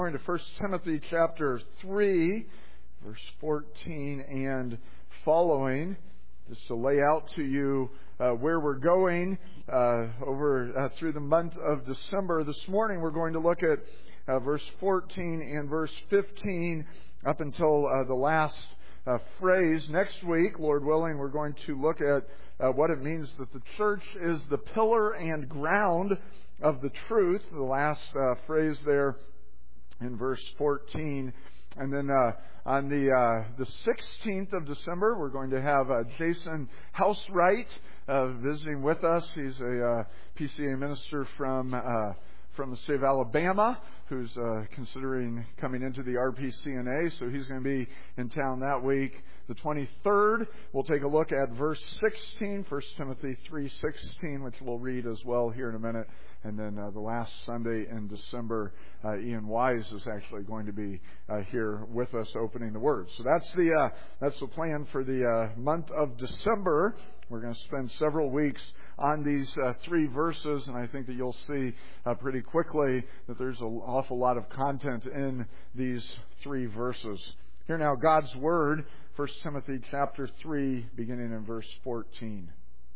Going to 1 Timothy chapter 3, verse 14 and following, just to lay out to you where we're going through the month of December. This morning we're going to look at verse 14 and verse 15 up until the last phrase. Next week, Lord willing, we're going to look at what it means that the church is the pillar and ground of the truth. The last phrase there in verse 14. And then on the 16th of December, we're going to have Jason Housewright visiting with us. He's a PCA minister from the state of Alabama who's considering coming into the RPCNA. So he's going to be in town that week. The 23rd, we'll take a look at verse 16, 1 Timothy 3:16, which we'll read as well here in a minute. And then the last Sunday in December, Ian Wise is actually going to be here with us opening the Word. So that's the plan for the month of December. We're going to spend several weeks on these three verses, and I think that you'll see pretty quickly that there's an awful lot of content in these three verses. Hear now God's Word, 1 Timothy chapter 3, beginning in verse 14.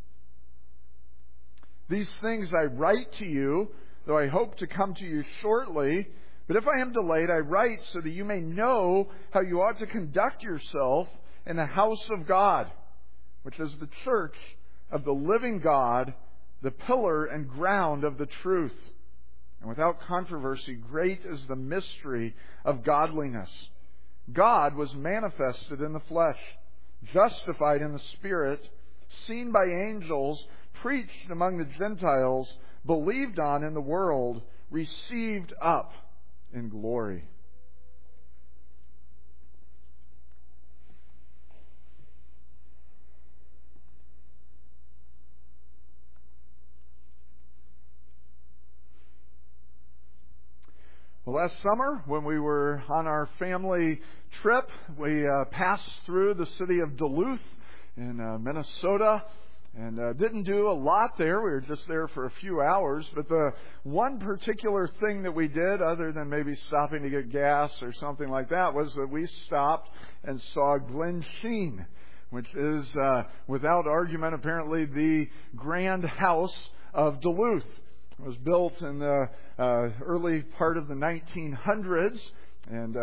These things I write to you, though I hope to come to you shortly. But if I am delayed, I write so that you may know how you ought to conduct yourself in the house of God, which is the church of the living God, the pillar and ground of the truth. And without controversy, great is the mystery of godliness. God was manifested in the flesh, justified in the Spirit, seen by angels, preached among the Gentiles, believed on in the world, received up in glory. Well, last summer, when we were on our family trip, we passed through the city of Duluth in Minnesota. And didn't do a lot there. We were just there for a few hours. But the one particular thing that we did, other than maybe stopping to get gas or something like that, was that we stopped and saw Glen Sheen, which is, without argument, apparently the grand house of Duluth. It was built in the early part of the 1900s. And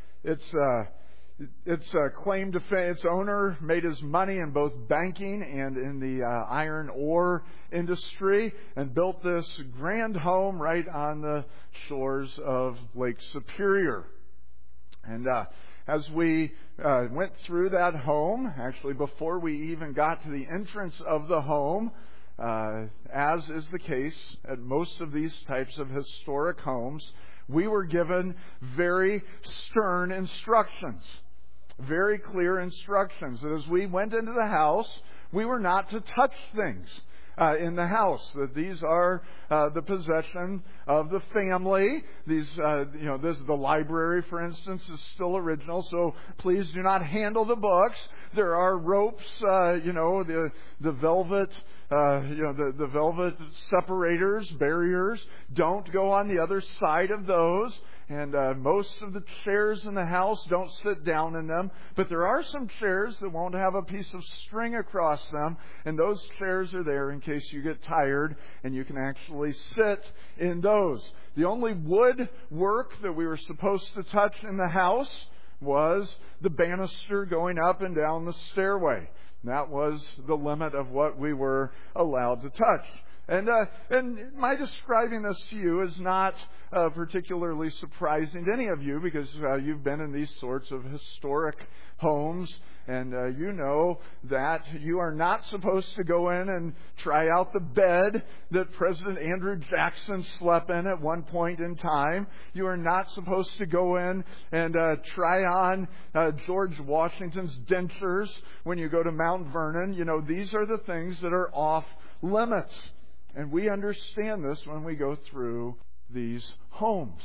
its claim to fame, its owner made his money in both banking and in the iron ore industry and built this grand home right on the shores of Lake Superior. And as we went through that home, actually before we even got to the entrance of the home, as is the case at most of these types of historic homes, we were given very stern instructions. Very clear instructions that as we went into the house, we were not to touch things in the house. That these are the possession of the family. These, the library, for instance, is still original. So please do not handle the books. There are ropes, the velvet. The velvet separators, barriers, don't go on the other side of those. And most of the chairs in the house, don't sit down in them. But there are some chairs that won't have a piece of string across them. And those chairs are there in case you get tired and you can actually sit in those. The only wood work that we were supposed to touch in the house was the banister going up and down the stairway. That was the limit of what we were allowed to touch. And my describing this to you is not particularly surprising to any of you because you've been in these sorts of historic homes and you know that you are not supposed to go in and try out the bed that President Andrew Jackson slept in at one point in time. You are not supposed to go in and try on George Washington's dentures when you go to Mount Vernon. You know, these are the things that are off limits. And we understand this when we go through these homes.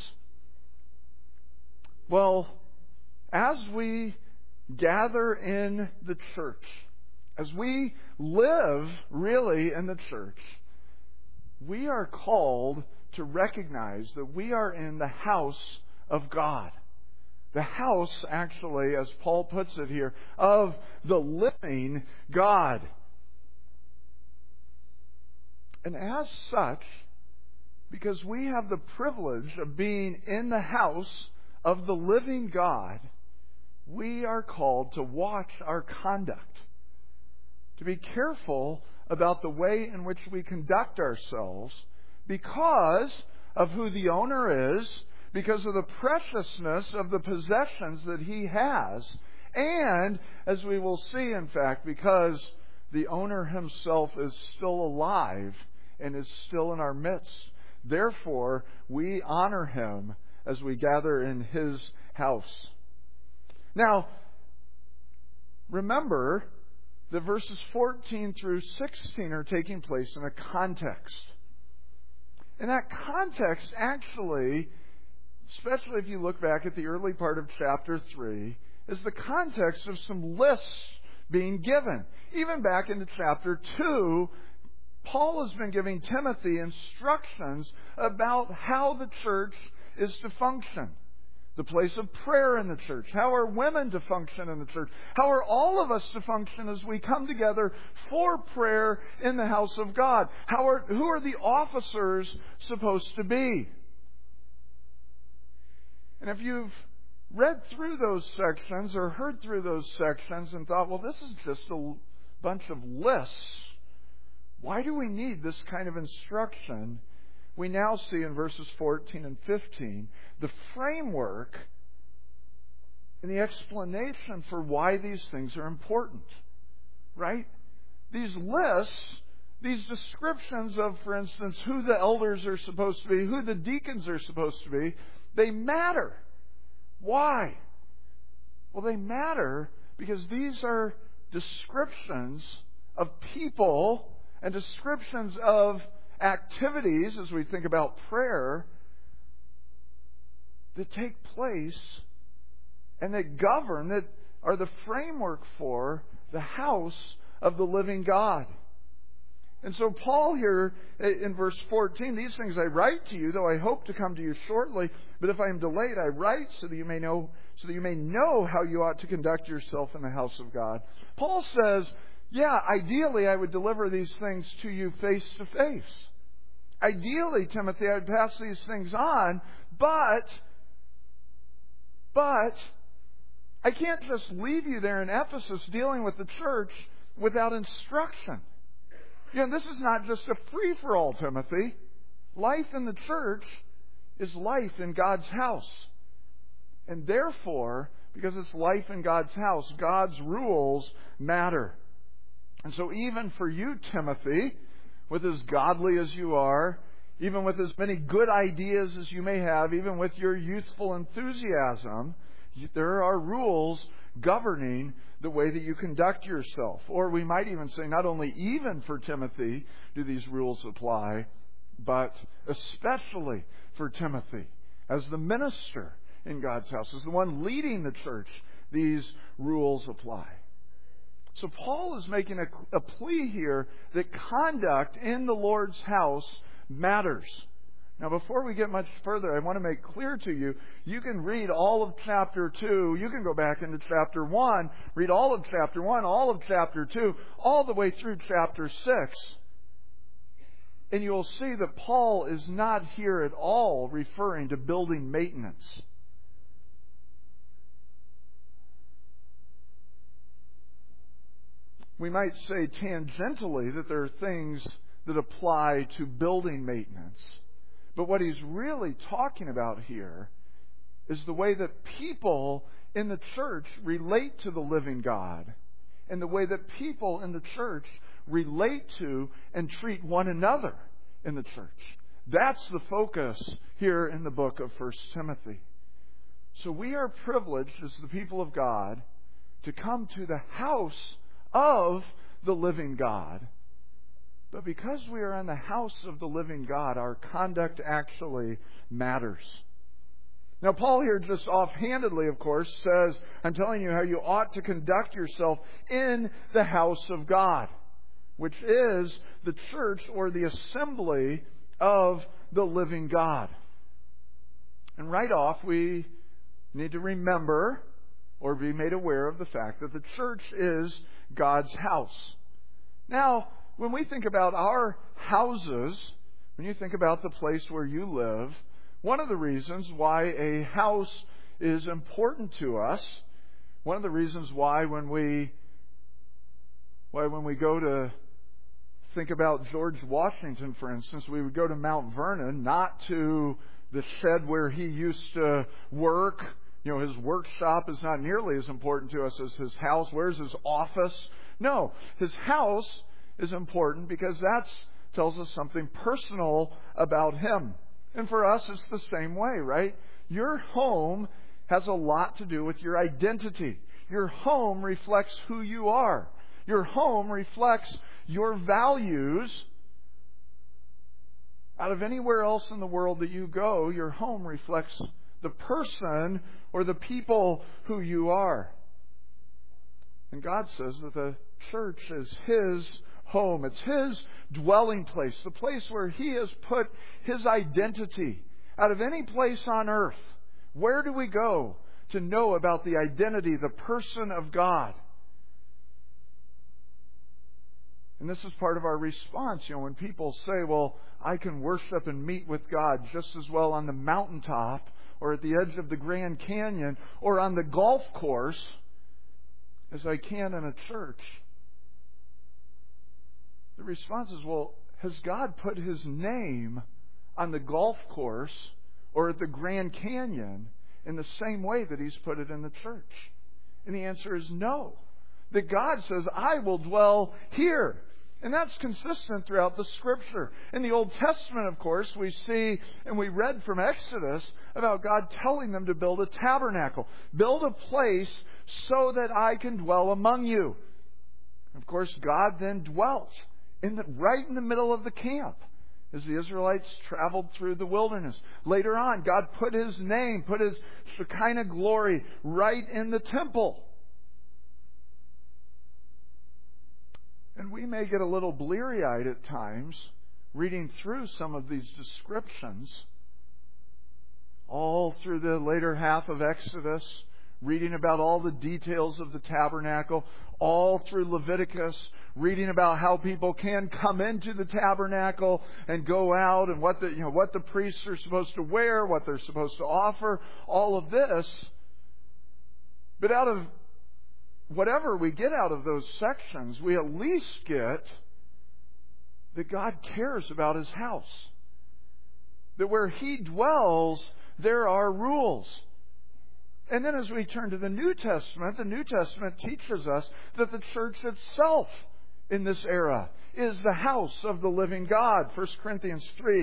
Well, as we gather in the church, as we live really in the church, we are called to recognize that we are in the house of God. The house, actually, as Paul puts it here, of the living God. And as such, because we have the privilege of being in the house of the living God, we are called to watch our conduct, to be careful about the way in which we conduct ourselves because of who the owner is, because of the preciousness of the possessions that He has, and, as we will see, in fact, because the owner Himself is still alive and is still in our midst. Therefore, we honor Him as we gather in His house. Now, remember that verses 14 through 16 are taking place in a context. And that context actually, especially if you look back at the early part of chapter 3, is the context of some lists being given. Even back into chapter 2, Paul has been giving Timothy instructions about how the church is to function. The place of prayer in the church. How are women to function in the church? How are all of us to function as we come together for prayer in the house of God? Who are the officers supposed to be? And if you've read through those sections or heard through those sections and thought, well, this is just a bunch of lists, why do we need this kind of instruction? We now see in verses 14 and 15 the framework and the explanation for why these things are important. Right? These lists, these descriptions of, for instance, who the elders are supposed to be, who the deacons are supposed to be, they matter. Why? Well, they matter because these are descriptions of people and descriptions of activities, as we think about prayer, that take place and that govern, that are the framework for the house of the living God. And so Paul here in verse 14, these things I write to you, though I hope to come to you shortly, but if I am delayed, I write so that you may know how you ought to conduct yourself in the house of God. Paul says, yeah, ideally I would deliver these things to you face to face. Ideally, Timothy, I would pass these things on, but I can't just leave you there in Ephesus dealing with the church without instruction. You know, this is not just a free-for-all, Timothy. Life in the church is life in God's house. And therefore, because it's life in God's house, God's rules matter. And so even for you, Timothy, with as godly as you are, even with as many good ideas as you may have, even with your youthful enthusiasm, there are rules governing the way that you conduct yourself. Or we might even say not only even for Timothy do these rules apply, but especially for Timothy as the minister in God's house, as the one leading the church, these rules apply. So Paul is making a plea here that conduct in the Lord's house matters. Now, before we get much further, I want to make clear to you, you can read all of chapter 2. You can go back into chapter 1, read all of chapter 1, all of chapter 2, all the way through chapter 6. And you'll see that Paul is not here at all referring to building maintenance. We might say tangentially that there are things that apply to building maintenance. But what he's really talking about here is the way that people in the church relate to the living God and the way that people in the church relate to and treat one another in the church. That's the focus here in the book of 1 Timothy. So we are privileged as the people of God to come to the house of the living God. But because we are in the house of the living God, our conduct actually matters. Now, Paul here just offhandedly, of course, says, I'm telling you how you ought to conduct yourself in the house of God, which is the church or the assembly of the living God. And right off, we need to remember or be made aware of the fact that the church is God's house. Now, when we think about our houses, when you think about the place where you live, one of the reasons why a house is important to us, one of the reasons why when we go to think about George Washington, for instance, we would go to Mount Vernon, not to the shed where he used to work. His workshop is not nearly as important to us as his house. Where's his office? No, his house is important because that tells us something personal about him. And for us, it's the same way, right? Your home has a lot to do with your identity. Your home reflects who you are. Your home reflects your values. Out of anywhere else in the world that you go, your home reflects the person or the people who you are. And God says that the church is His home. It's His dwelling place, the place where He has put His identity. Out of any place on earth, where do we go to know about the identity, the person of God? And this is part of our response. When people say, well, I can worship and meet with God just as well on the mountaintop or at the edge of the Grand Canyon or on the golf course as I can in a church. The response is, well, has God put His name on the golf course or at the Grand Canyon in the same way that He's put it in the church? And the answer is no. That God says, I will dwell here. And that's consistent throughout the Scripture. In the Old Testament, of course, we see and we read from Exodus about God telling them to build a tabernacle. Build a place so that I can dwell among you. Of course, God then dwelt right in the middle of the camp as the Israelites traveled through the wilderness. Later on, God put His name, put His Shekinah glory right in the temple. And we may get a little bleary-eyed at times reading through some of these descriptions, all through the later half of Exodus, reading about all the details of the tabernacle, all through Leviticus, reading about how people can come into the tabernacle and go out, and what the priests are supposed to wear, what they're supposed to offer, all of this. But out of whatever we get out of those sections, we at least get that God cares about His house. That where He dwells, there are rules. And then as we turn to the New Testament teaches us that the church itself in this era is the house of the living God. 1 Corinthians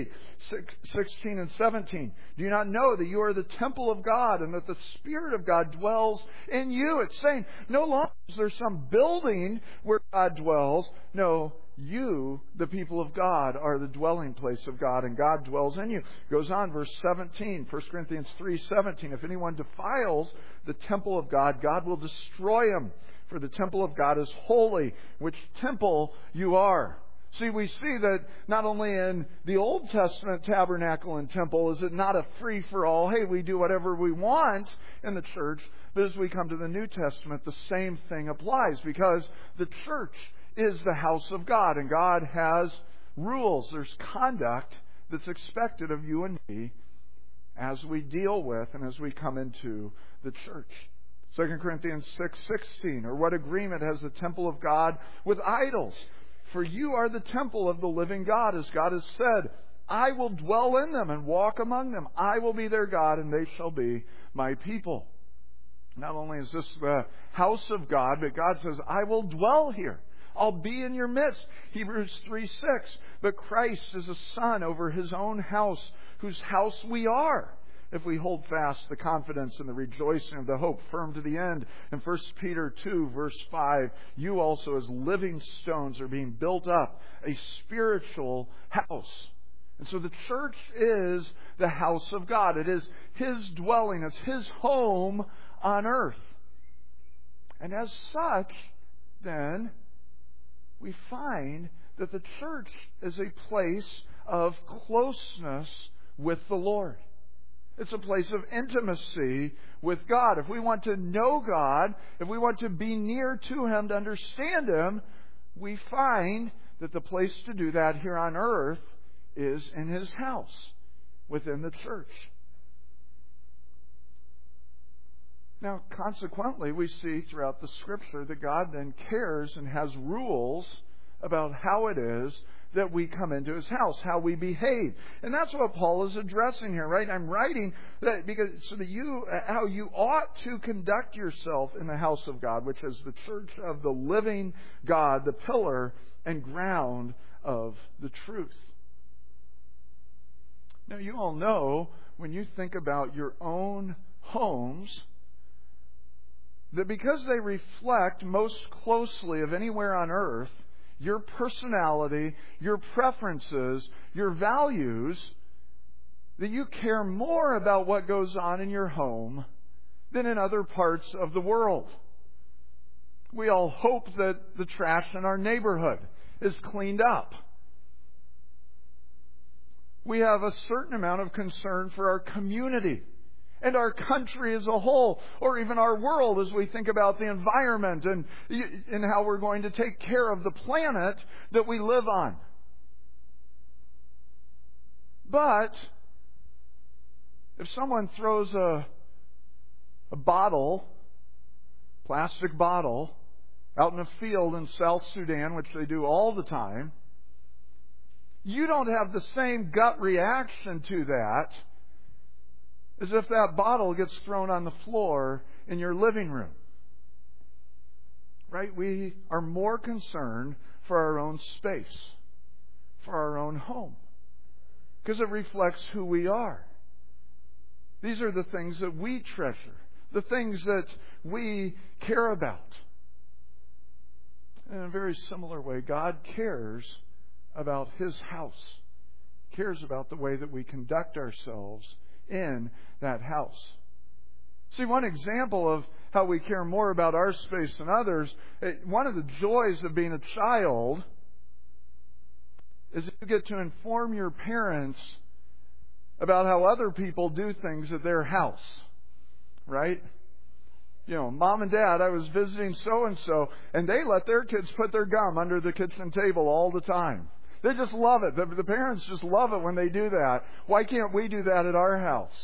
3:16 and 17. Do you not know that you are the temple of God and that the Spirit of God dwells in you? It's saying no longer is there some building where God dwells. No, you, the people of God, are the dwelling place of God, and God dwells in you. Goes on, verse 17, 1 Corinthians 3:17. If anyone defiles the temple of God, God will destroy him. For the temple of God is holy, which temple you are. See, we see that not only in the Old Testament tabernacle and temple is it not a free-for-all, hey, we do whatever we want in the church, but as we come to the New Testament, the same thing applies, because the church is the house of God, and God has rules. There's conduct that's expected of you and me as we deal with and as we come into the church. 2 Corinthians 6:16, or what agreement has the temple of God with idols? For you are the temple of the living God, as God has said, I will dwell in them and walk among them. I will be their God, and they shall be my people. Not only is this the house of God, but God says, I will dwell here. I'll be in your midst. Hebrews 3:6, but Christ is a son over His own house, whose house we are, if we hold fast the confidence and the rejoicing of the hope firm to the end. In 1 Peter 2, verse 5, you also as living stones are being built up, a spiritual house. And so the church is the house of God. It is His dwelling. It's His home on earth. And as such, then, we find that the church is a place of closeness with the Lord. It's a place of intimacy with God. If we want to know God, if we want to be near to Him, to understand Him, we find that the place to do that here on earth is in His house, within the church. Now, consequently, we see throughout the Scripture that God then cares and has rules about how it is that we come into His house, how we behave. And that's what Paul is addressing here, right? I'm writing that because so that how you ought to conduct yourself in the house of God, which is the church of the living God, the pillar and ground of the truth. Now, you all know, when you think about your own homes, that because they reflect most closely of anywhere on earth your personality, your preferences, your values, that you care more about what goes on in your home than in other parts of the world. We all hope that the trash in our neighborhood is cleaned up. We have a certain amount of concern for our community and our country as a whole, or even our world as we think about the environment and how we're going to take care of the planet that we live on. But if someone throws a plastic bottle, out in a field in South Sudan, which they do all the time, you don't have the same gut reaction to that as if that bottle gets thrown on the floor in your living room. Right? We are more concerned for our own space, for our own home, because it reflects who we are. These are the things that we treasure, the things that we care about. In a very similar way, God cares about His house, cares about the way that we conduct ourselves in that house. See, one example of how we care more about our space than others, one of the joys of being a child is that you get to inform your parents about how other people do things at their house. Right? You know, Mom and Dad, I was visiting so-and-so, and they let their kids put their gum under the kitchen table all the time. They just love it. The parents just love it when they do that. Why can't we do that at our house?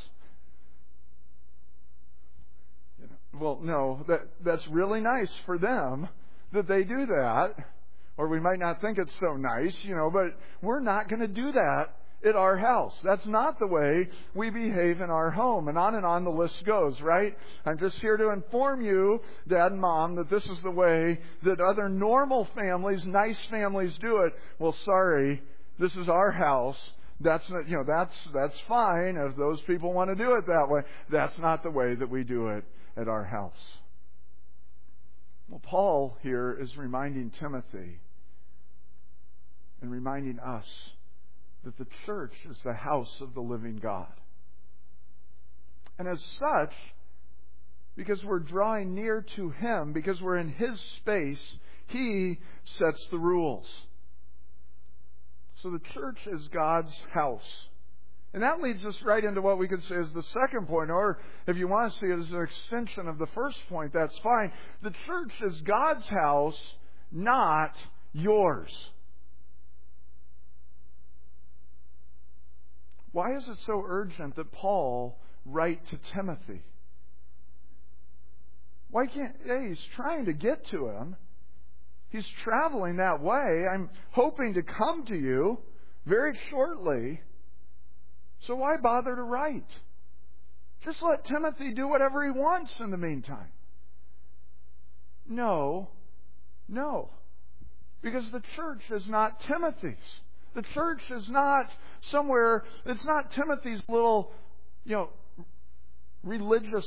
Well, no, that's really nice for them that they do that. Or we might not think it's so nice, but we're not going to do that at our house. That's not the way we behave in our home. And on the list goes, right? I'm just here to inform you, Dad and Mom, that this is the way that other normal families, nice families do it. Well, sorry, this is our house. That's not, that's fine if those people want to do it that way. That's not the way that we do it at our house. Well, Paul here is reminding Timothy and reminding us that the church is the house of the living God. And as such, because we're drawing near to Him, because we're in His space, He sets the rules. So the church is God's house. And that leads us right into what we could say is the second point, or if you want to see it as an extension of the first point, that's fine. The church is God's house, not yours. Why is it so urgent that Paul write to Timothy? He's trying to get to him. He's traveling that way. I'm hoping to come to you very shortly. So why bother to write? Just let Timothy do whatever he wants in the meantime. No. Because the church is not Timothy's. The church is not somewhere, it's not Timothy's little, religious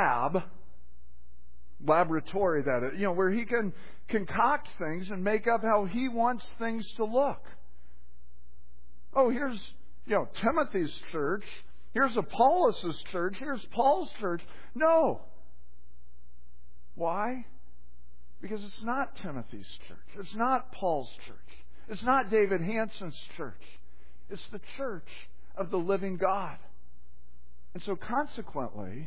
laboratory where he can concoct things and make up how he wants things to look. Oh, here's, Timothy's church. Here's Apollos' church. Here's Paul's church. No. Why? Because it's not Timothy's church. It's not Paul's church. It's not David Hansen's church. It's the church of the living God. And so consequently,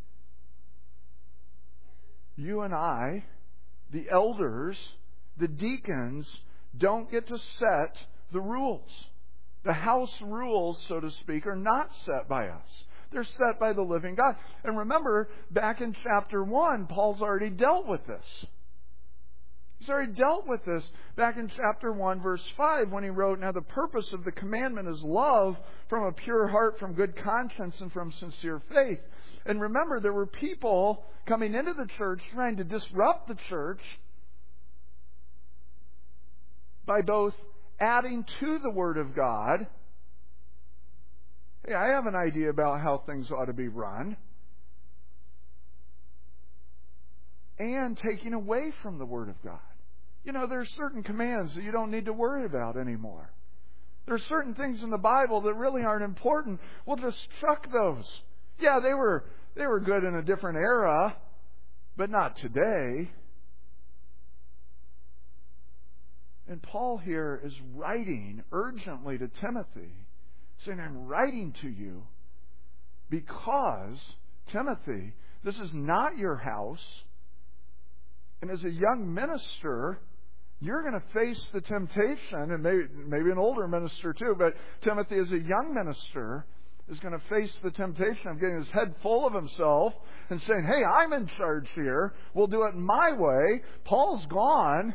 you and I, the elders, the deacons, don't get to set the rules. The house rules, so to speak, are not set by us. They're set by the living God. And remember, back in chapter 1, Paul's already dealt with this. He's already dealt with this back in chapter 1, verse 5, when he wrote, "Now the purpose of the commandment is love from a pure heart, from good conscience, and from sincere faith." And remember, there were people coming into the church trying to disrupt the church by both adding to the Word of God. Hey, I have an idea about how things ought to be run. And taking away from the Word of God. You know, there are certain commands that you don't need to worry about anymore. There are certain things in the Bible that really aren't important. We'll just chuck those. Yeah, they were good in a different era, but not today. And Paul here is writing urgently to Timothy, saying, "I'm writing to you because, Timothy, this is not your house. And as a young minister, you're going to face the temptation," and maybe an older minister too, but Timothy as a young minister is going to face the temptation of getting his head full of himself and saying, "Hey, I'm in charge here. We'll do it my way. Paul's gone."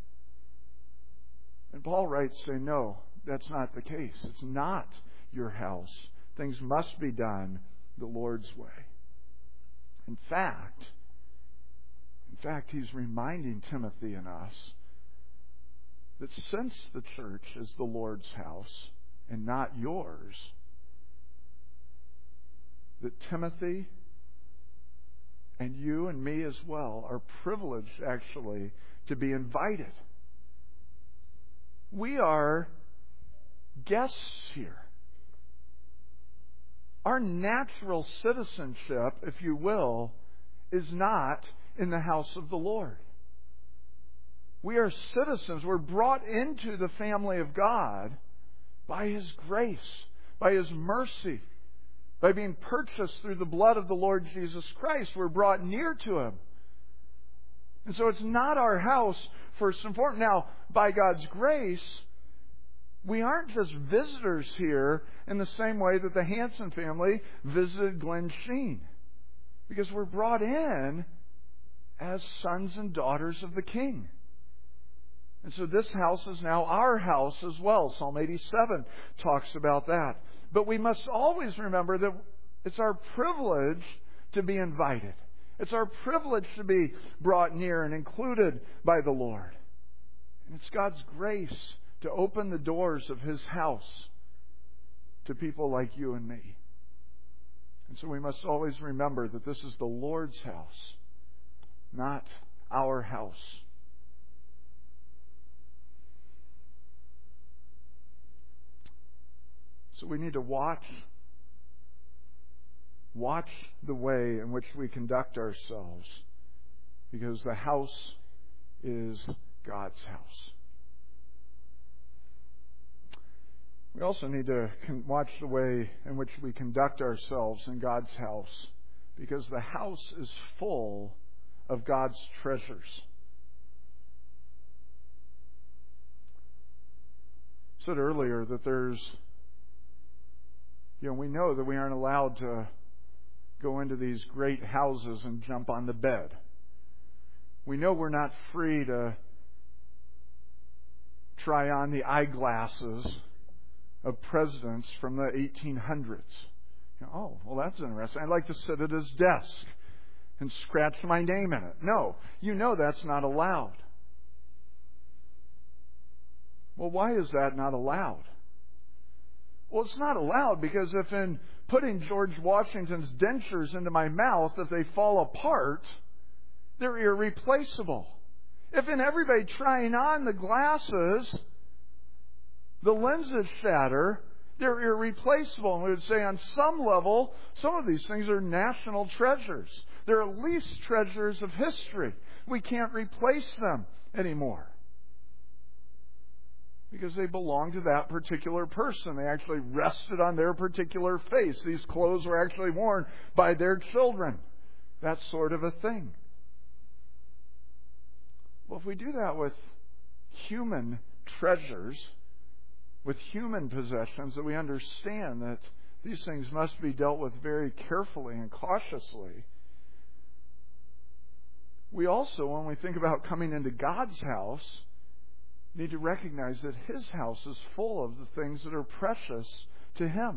And Paul writes saying, "No, that's not the case. It's not your house. Things must be done the Lord's way." In fact, he's reminding Timothy and us that since the church is the Lord's house and not yours, that Timothy and you and me as well are privileged actually to be invited. We are guests here. Our natural citizenship, if you will, is not in the house of the Lord. We are citizens. We're brought into the family of God by His grace, by His mercy, by being purchased through the blood of the Lord Jesus Christ. We're brought near to Him. And so it's not our house first and foremost. Now, by God's grace, we aren't just visitors here in the same way that the Hanson family visited Glen Sheen. Because we're brought in as sons and daughters of the King. And so this house is now our house as well. Psalm 87 talks about that. But we must always remember that it's our privilege to be invited. It's our privilege to be brought near and included by the Lord. And it's God's grace to open the doors of His house to people like you and me. And so we must always remember that this is the Lord's house, not our house. So we need to watch the way in which we conduct ourselves, because the house is God's house. We also need to watch the way in which we conduct ourselves in God's house, because the house is full of God's treasures. I said earlier that we know that we aren't allowed to go into these great houses and jump on the bed. We know we're not free to try on the eyeglasses of presidents from the 1800s. Oh, well, that's interesting. I'd like to sit at his desk and scratch my name in it. No, you know that's not allowed. Well, why is that not allowed? Well, it's not allowed because if in putting George Washington's dentures into my mouth, if they fall apart, they're irreplaceable. If in everybody trying on the glasses, the lenses shatter, they're irreplaceable. And we would say on some level, some of these things are national treasures. They're at least treasures of history. We can't replace them anymore. because they belonged to that particular person. They actually rested on their particular face. These clothes were actually worn by their children. That sort of a thing. Well, if we do that with human treasures, with human possessions, that we understand that these things must be dealt with very carefully and cautiously. We also, when we think about coming into God's house, need to recognize that His house is full of the things that are precious to Him.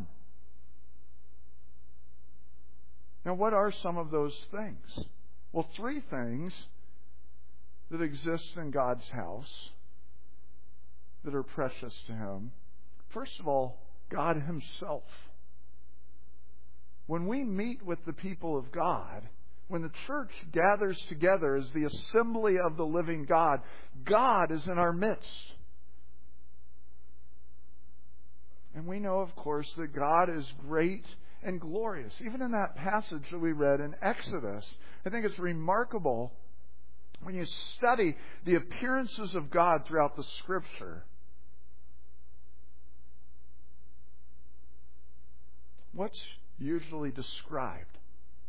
Now, what are some of those things? Well, 3 things that exist in God's house that are precious to Him. First of all, God Himself. When we meet with the people of God, when the church gathers together as the assembly of the living God, God is in our midst. And we know, of course, that God is great and glorious. Even in that passage that we read in Exodus, I think it's remarkable when you study the appearances of God throughout the Scripture. What's usually described?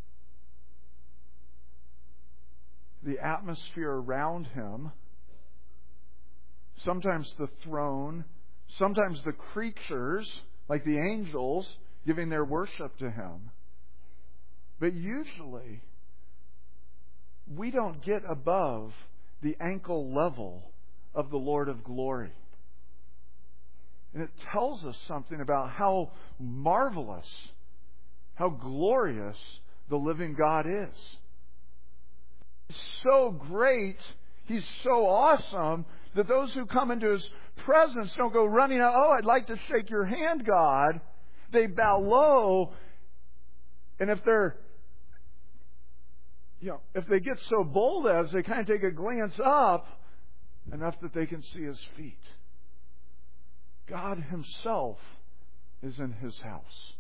The atmosphere around Him, sometimes the throne, sometimes the creatures, like the angels, giving their worship to Him. But usually, we don't get above the ankle level of the Lord of glory. And it tells us something about how marvelous, how glorious the living God is. He's so great, He's so awesome, that those who come into His presence don't go running out, "Oh, I'd like to shake your hand, God." They bow low, and if they get so bold as they kind of take a glance up, enough that they can see His feet. God Himself is in His house.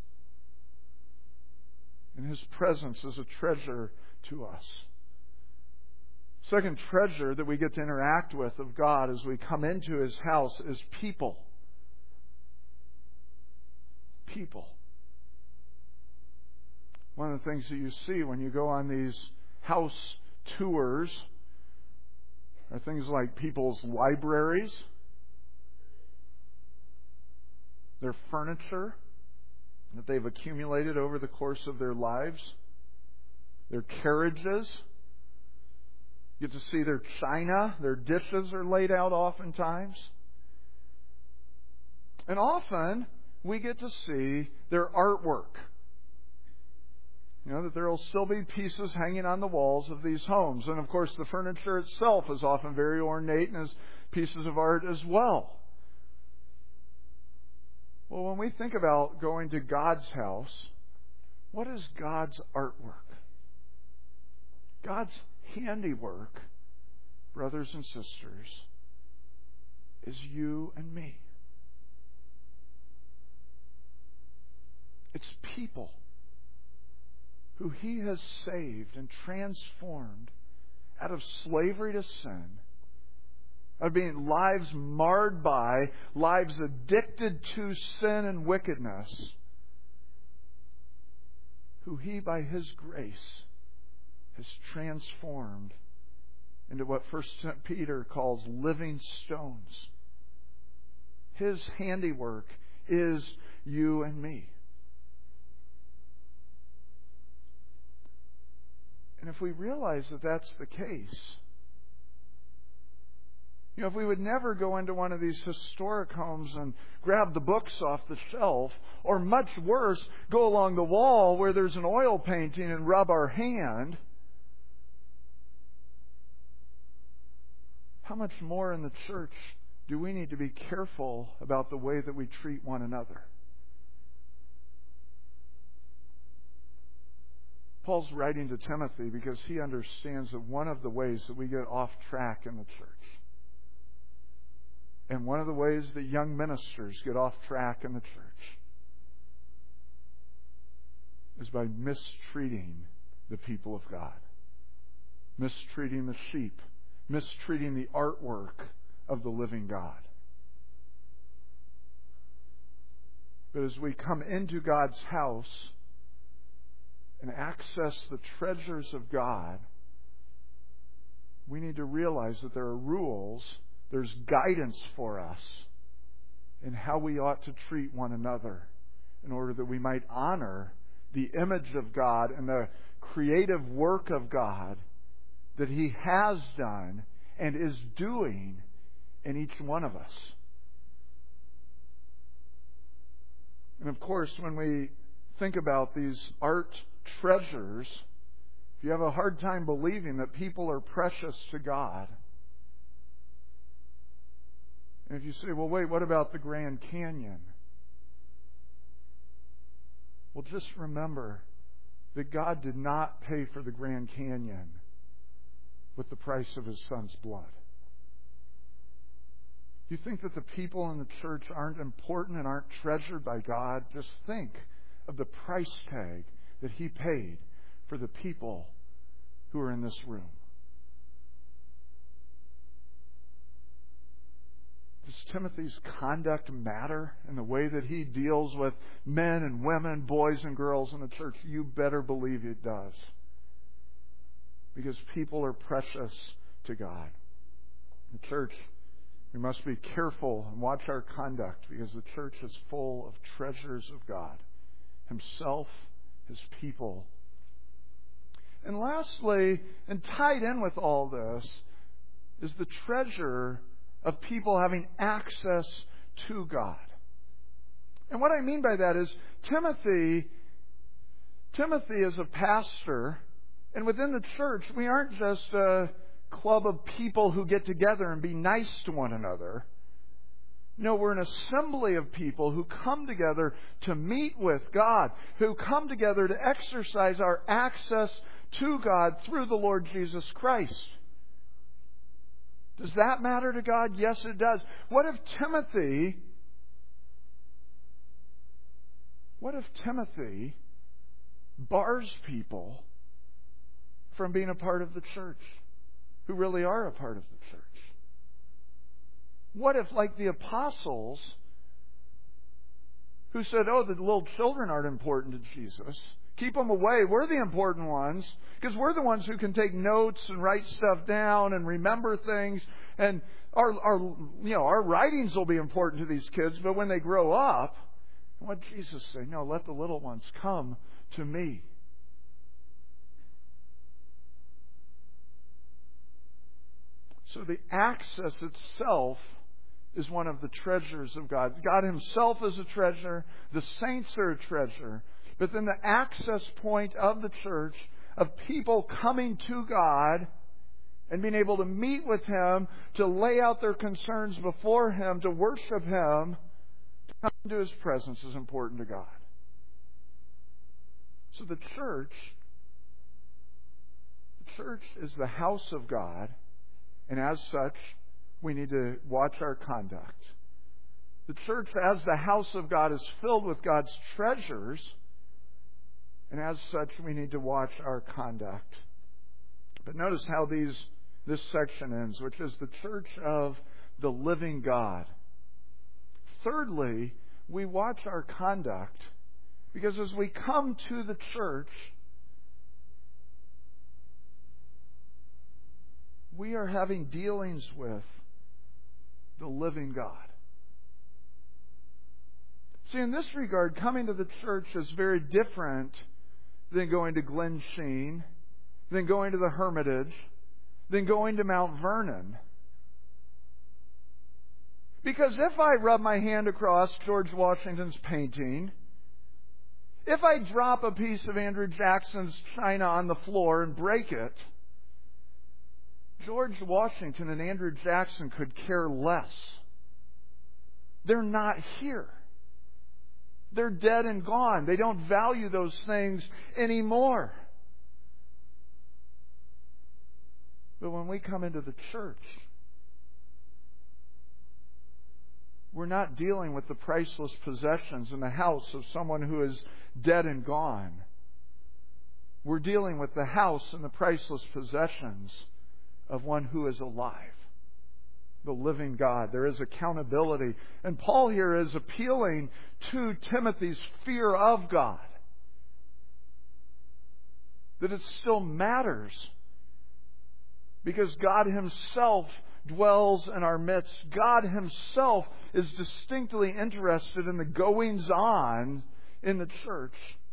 And His presence is a treasure to us. Second treasure that we get to interact with of God as we come into His house is people. People. One of the things that you see when you go on these house tours are things like people's libraries, their furniture that they've accumulated over the course of their lives, their carriages. You get to see their china, their dishes are laid out oftentimes. And often we get to see their artwork. You know, that there will still be pieces hanging on the walls of these homes. And of course the furniture itself is often very ornate and is pieces of art as well. Well, when we think about going to God's house, what is God's artwork? God's handiwork, brothers and sisters, is you and me. It's people who He has saved and transformed out of slavery to sin, of being lives marred by, lives addicted to sin and wickedness, who He, by His grace, has transformed into what 1 Peter calls living stones. His handiwork is you and me. And if we realize that that's the case, if we would never go into one of these historic homes and grab the books off the shelf, or much worse, go along the wall where there's an oil painting and rub our hand, how much more in the church do we need to be careful about the way that we treat one another? Paul's writing to Timothy because he understands that one of the ways that we get off track in the church, and one of the ways that young ministers get off track in the church, is by mistreating the people of God, mistreating the sheep, mistreating the artwork of the living God. But as we come into God's house and access the treasures of God, we need to realize that there are rules, there's guidance for us in how we ought to treat one another in order that we might honor the image of God and the creative work of God that He has done and is doing in each one of us. And of course, when we think about these art treasures, if you have a hard time believing that people are precious to God, and if you say, well, wait, what about the Grand Canyon? Well, just remember that God did not pay for the Grand Canyon with the price of His Son's blood. You think that the people in the church aren't important and aren't treasured by God? Just think of the price tag that He paid for the people who are in this room. Does Timothy's conduct matter in the way that he deals with men and women, boys and girls in the church? You better believe it does. Because people are precious to God. The church, we must be careful and watch our conduct, because the church is full of treasures of God, Himself, His people. And lastly, and tied in with all this, is the treasure of people having access to God. And what I mean by that is Timothy is a pastor, and within the church, we aren't just a club of people who get together and be nice to one another. No, we're an assembly of people who come together to meet with God, who come together to exercise our access to God through the Lord Jesus Christ. Does that matter to God? Yes, it does. What if Timothy bars people from being a part of the church who really are a part of the church? What if, like the apostles, who said, oh, the little children aren't important to Jesus, keep them away, we're the important ones, because we're the ones who can take notes and write stuff down and remember things, and our writings will be important to these kids, but when they grow up, what did Jesus say? No, let the little ones come to me. So the access itself is one of the treasures of God. God Himself is a treasure. The saints are a treasure. But then the access point of the church, of people coming to God and being able to meet with Him, to lay out their concerns before Him, to worship Him, to come into His presence, is important to God. So the church is the house of God. And as such, we need to watch our conduct. The church, as the house of God, is filled with God's treasures. And as such, we need to watch our conduct. But notice how this section ends, which is the church of the living God. Thirdly, we watch our conduct because as we come to the church, we are having dealings with the living God. See, in this regard, coming to the church is very different than going to Glen Sheen, than going to the Hermitage, than going to Mount Vernon. Because if I rub my hand across George Washington's painting, if I drop a piece of Andrew Jackson's china on the floor and break it, George Washington and Andrew Jackson could care less. They're not here. They're dead and gone. They don't value those things anymore. But when we come into the church, we're not dealing with the priceless possessions in the house of someone who is dead and gone. We're dealing with the house and the priceless possessions of one who is alive. the living God. There is accountability. And Paul here is appealing to Timothy's fear of God. That it still matters. Because God Himself dwells in our midst. God Himself is distinctly interested in the goings-on in the church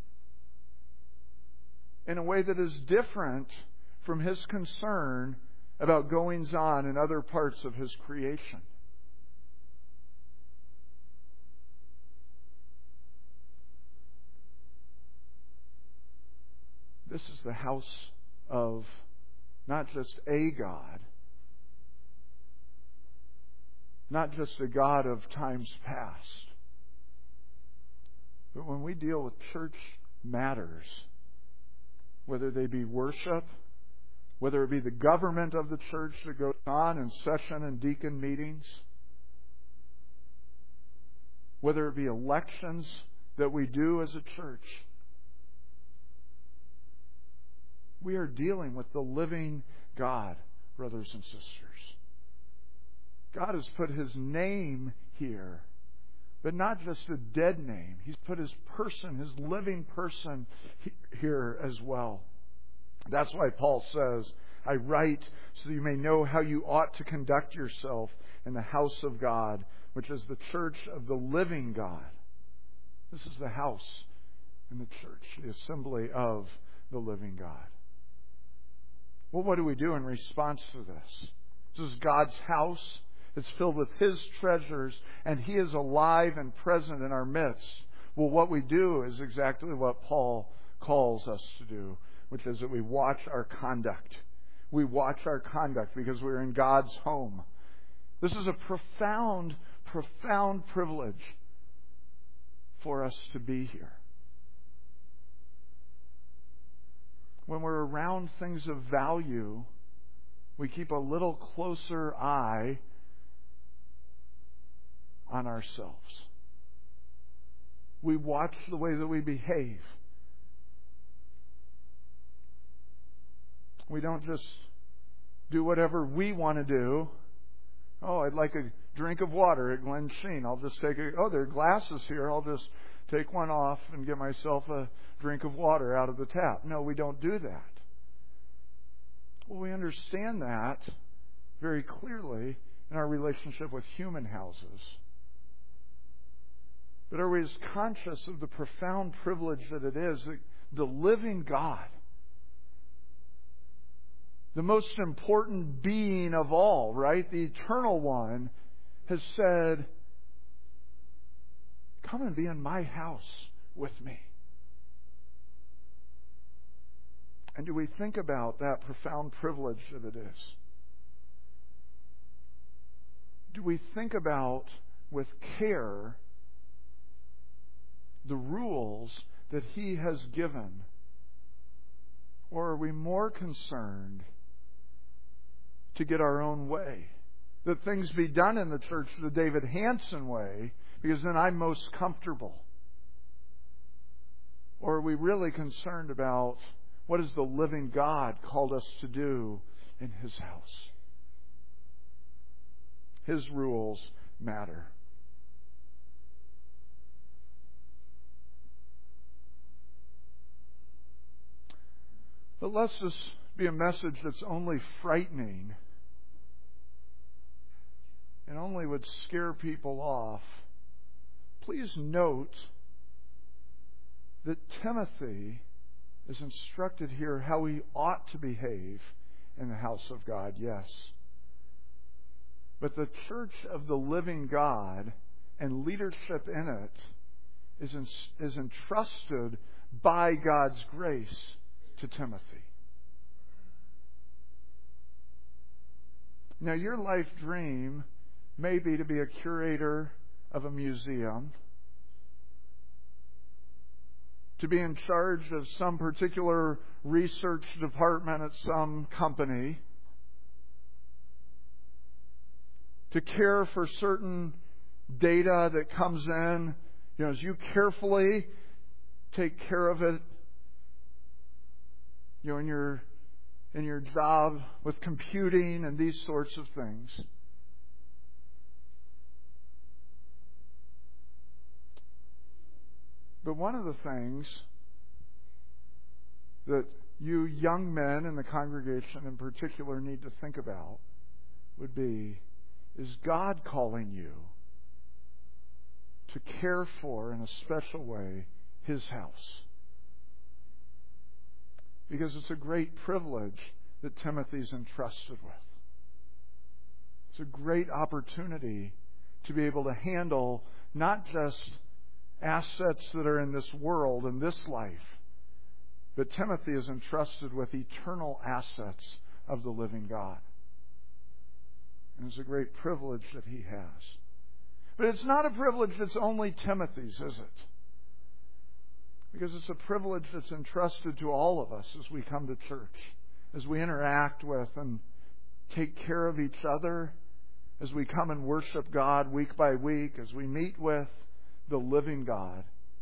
in a way that is different from His concern about goings-on in other parts of His creation. This is the house of not just a God, not just a God of times past, but when we deal with church matters, whether they be worship, whether it be the government of the church that goes on in session and deacon meetings, whether it be elections that we do as a church, we are dealing with the living God, brothers and sisters. God has put His name here, but not just a dead name. He's put His person, His living person here as well. That's why Paul says, I write so that you may know how you ought to conduct yourself in the house of God, which is the church of the living God. This is the house in the church, the assembly of the living God. Well, what do we do in response to this? This is God's house. It's filled with His treasures, and He is alive and present in our midst. Well, what we do is exactly what Paul calls us to do, which is that we watch our conduct. We watch our conduct because we're in God's home. This is a profound, profound privilege for us to be here. When we're around things of value, we keep a little closer eye on ourselves. We watch the way that we behave. We don't just do whatever we want to do. Oh, I'd like a drink of water at Glen Sheen. I'll just take there are glasses here. I'll just take one off and get myself a drink of water out of the tap. No, we don't do that. Well, we understand that very clearly in our relationship with human houses. But are we as conscious of the profound privilege that it is that the living God, the most important being of all, right? The eternal one has said, come and be in my house with me. And do we think about that profound privilege that it is? Do we think about with care the rules that He has given? Or are we more concerned to get our own way? That things be done in the church the David Hanson way, because then I'm most comfortable. Or are we really concerned about what has the living God called us to do in His house? His rules matter. But lest this be a message that's only frightening and only would scare people off, please note that Timothy is instructed here how he ought to behave in the house of God, yes. But the church of the living God and leadership in it is entrusted by God's grace to Timothy. Now, your life dream may be to be a curator of a museum, to be in charge of some particular research department at some company, to care for certain data that comes in. As you carefully take care of it, in your job with computing and these sorts of things. But one of the things that you young men in the congregation in particular need to think about would be, is God calling you to care for, in a special way, His house? Because it's a great privilege that Timothy's entrusted with. It's a great opportunity to be able to handle not just assets that are in this world and this life, but Timothy is entrusted with eternal assets of the living God. And it's a great privilege that he has. But it's not a privilege that's only Timothy's, is it? Because it's a privilege that's entrusted to all of us as we come to church, as we interact with and take care of each other, as we come and worship God week by week, as we meet with the living God.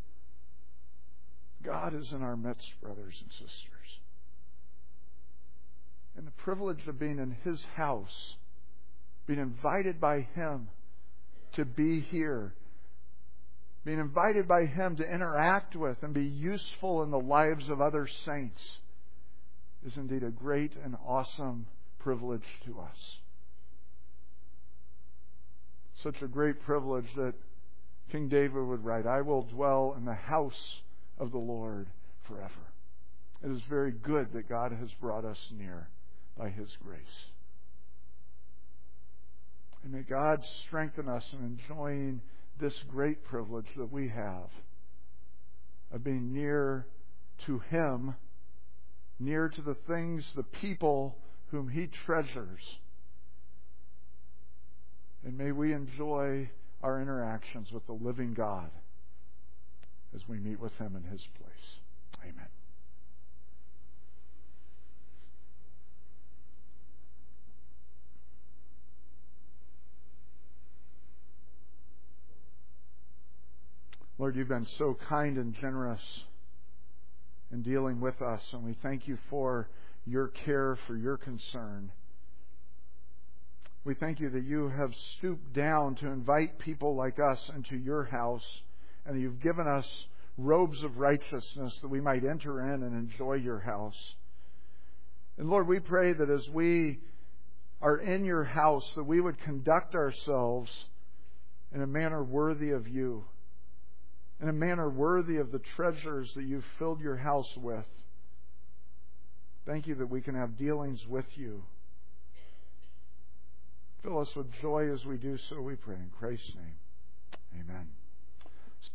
God is in our midst, brothers and sisters. And the privilege of being in His house, being invited by Him to be here, being invited by Him to interact with and be useful in the lives of other saints, is indeed a great and awesome privilege to us. Such a great privilege that King David would write, "I will dwell in the house of the Lord forever." It is very good that God has brought us near by His grace. And may God strengthen us in enjoying this great privilege that we have of being near to Him, near to the things, the people whom He treasures. And may we enjoy our interactions with the living God as we meet with Him in His place. Amen. Lord, You've been so kind and generous in dealing with us, and we thank You for Your care, for Your concern. We thank You that You have stooped down to invite people like us into Your house, and that You've given us robes of righteousness that we might enter in and enjoy Your house. And Lord, we pray that as we are in Your house, that we would conduct ourselves in a manner worthy of You, in a manner worthy of the treasures that You've filled Your house with. Thank You that we can have dealings with You. Fill us with joy as we do so, we pray in Christ's name. Amen.